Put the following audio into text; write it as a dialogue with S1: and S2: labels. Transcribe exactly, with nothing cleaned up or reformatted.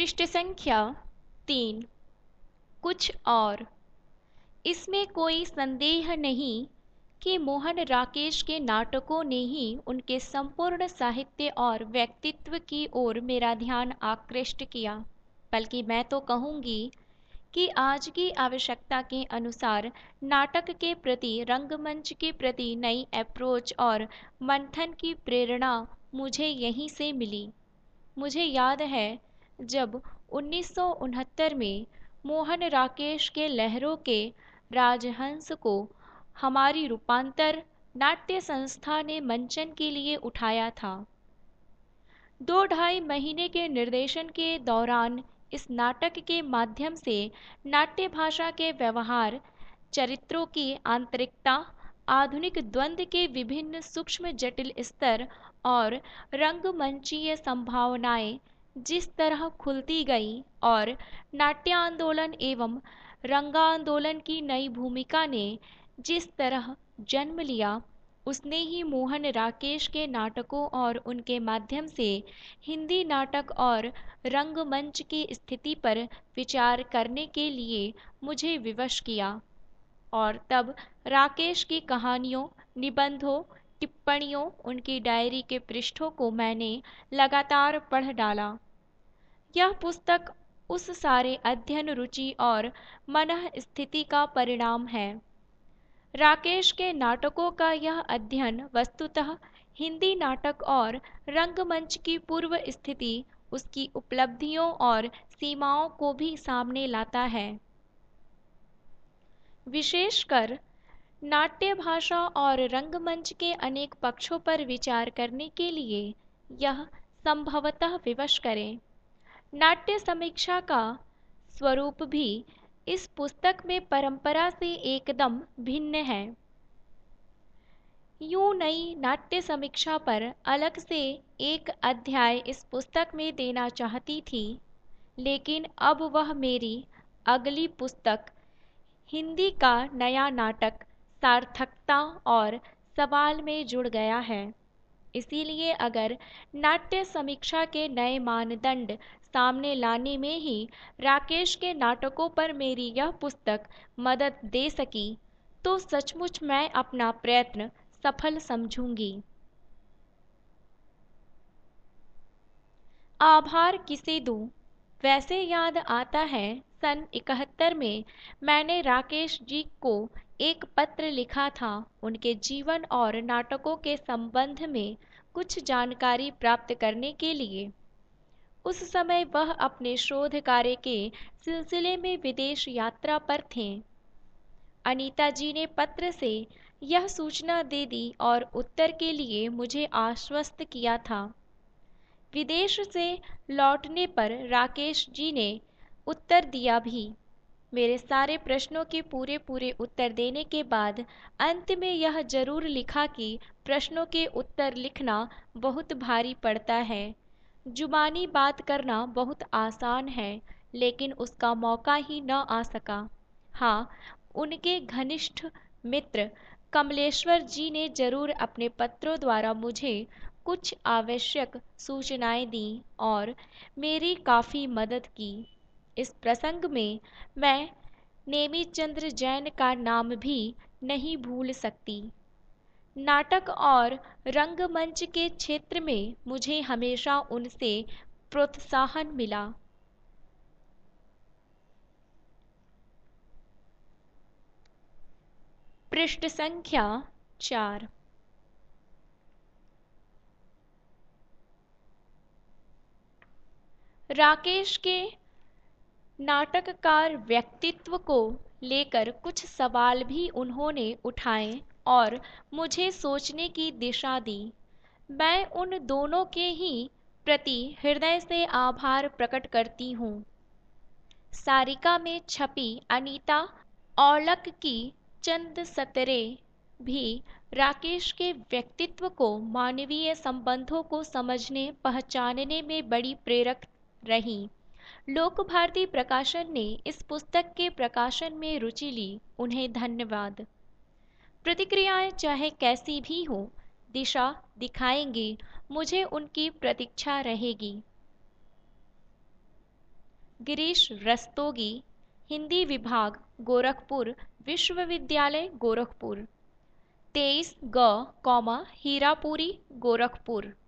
S1: पृष्ठ संख्या तीन। कुछ और। इसमें कोई संदेह नहीं कि मोहन राकेश के नाटकों ने ही उनके संपूर्ण साहित्य और व्यक्तित्व की ओर मेरा ध्यान आकृष्ट किया, बल्कि मैं तो कहूँगी कि आज की आवश्यकता के अनुसार नाटक के प्रति, रंगमंच के प्रति नई अप्रोच और मंथन की प्रेरणा मुझे यहीं से मिली। मुझे याद है जब उन्नीस सौ उनहत्तर में मोहन राकेश के लहरों के राजहंस को हमारी रूपांतर नाट्य संस्था ने मंचन के लिए उठाया था। दो ढाई महीने के निर्देशन के दौरान इस नाटक के माध्यम से नाट्य भाषा के व्यवहार, चरित्रों की आंतरिकता, आधुनिक द्वंद्व के विभिन्न सूक्ष्म जटिल स्तर और रंगमंचीय संभावनाएं जिस तरह खुलती गईं और नाट्यांदोलन एवं रंगांदोलन की नई भूमिका ने जिस तरह जन्म लिया, उसने ही मोहन राकेश के नाटकों और उनके माध्यम से हिंदी नाटक और रंगमंच की स्थिति पर विचार करने के लिए मुझे विवश किया। और तब राकेश की कहानियों, निबंधों, टिप्पणियों, उनकी डायरी के पृष्ठों को मैंने लगातार पढ़ डाला। यह पुस्तक उस सारे अध्ययन, रुचि और मनः स्थिति का परिणाम है। राकेश के नाटकों का यह अध्ययन वस्तुतः हिंदी नाटक और रंगमंच की पूर्व स्थिति, उसकी उपलब्धियों और सीमाओं को भी सामने लाता है। विशेषकर नाट्य भाषा और रंगमंच के अनेक पक्षों पर विचार करने के लिए यह संभवतः विवश करें। नाट्य समीक्षा का स्वरूप भी इस पुस्तक में परंपरा से एकदम भिन्न है। यूं नई नाट्य समीक्षा पर अलग से एक अध्याय इस पुस्तक में देना चाहती थी, लेकिन अब वह मेरी अगली पुस्तक, हिंदी का नया नाटक, सार्थकता और सवाल में जुड़ गया है। इसीलिए अगर नाट्य समीक्षा के नए मानदंड सामने लाने में ही राकेश के नाटकों पर मेरी यह पुस्तक मदद दे सकी, तो सचमुच मैं अपना प्रयत्न सफल समझूंगी। आभार किसे दूं? वैसे याद आता है सन इकहत्तर में मैंने राकेश जी को एक पत्र लिखा था, उनके जीवन और नाटकों के संबंध में कुछ जानकारी प्राप्त करने के लिए। उस समय वह अपने शोध कार्य के सिलसिले में विदेश यात्रा पर थे। अनीता जी ने पत्र से यह सूचना दे दी और उत्तर के लिए मुझे आश्वस्त किया था। विदेश से लौटने पर राकेश जी ने उत्तर दिया भी। मेरे सारे प्रश्नों के पूरे पूरे उत्तर देने के बाद अंत में यह जरूर लिखा कि प्रश्नों के उत्तर लिखना बहुत भारी पड़ता है। जुबानी बात करना बहुत आसान है, लेकिन उसका मौका ही न आ सका। हाँ, उनके घनिष्ठ मित्र कमलेश्वर जी ने जरूर अपने पत्रों द्वारा मुझे कुछ आवश्यक सूचनाएं दी और मेरी काफ़ी मदद की। इस प्रसंग में मैं नेमीचंद्र जैन का नाम भी नहीं भूल सकती। नाटक और रंगमंच के क्षेत्र में मुझे हमेशा उनसे प्रोत्साहन मिला। पृष्ठ संख्या चार। राकेश के नाटककार व्यक्तित्व को लेकर कुछ सवाल भी उन्होंने उठाए और मुझे सोचने की दिशा दी। मैं उन दोनों के ही प्रति हृदय से आभार प्रकट करती हूँ। सारिका में छपी अनीता औलक की चंद सतरें भी राकेश के व्यक्तित्व को, मानवीय संबंधों को समझने पहचानने में बड़ी प्रेरक रहीं। लोक भारती प्रकाशन ने इस पुस्तक के प्रकाशन में रुचि ली, उन्हें धन्यवाद। प्रतिक्रियाएं चाहे कैसी भी हो, दिशा दिखाएंगी, मुझे उनकी प्रतीक्षा रहेगी। गिरीश रस्तोगी, हिंदी विभाग, गोरखपुर विश्वविद्यालय, गोरखपुर। तेईस ग, कॉमा हीरापुरी, गोरखपुर।